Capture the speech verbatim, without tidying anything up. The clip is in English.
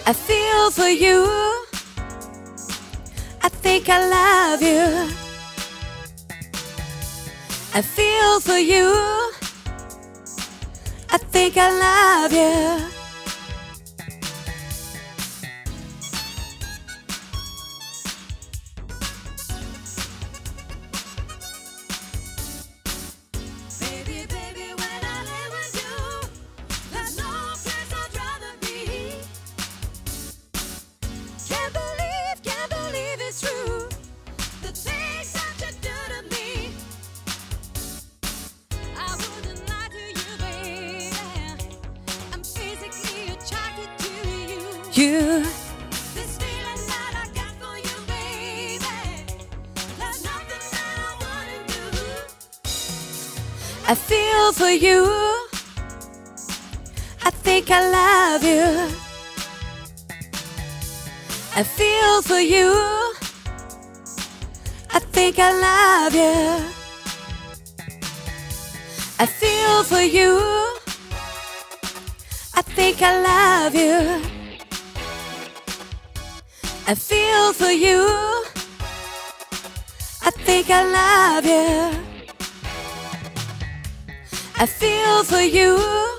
I feel for you. I think I love you. I feel for you. I think I love you. You. This feeling that I got for you, baby, there's nothing that I wouldn't do. I feel for you. I think I love you. I feel for you. I think I love you. I feel for you. I think I love you. I feel for you. I think I love you. I feel for you.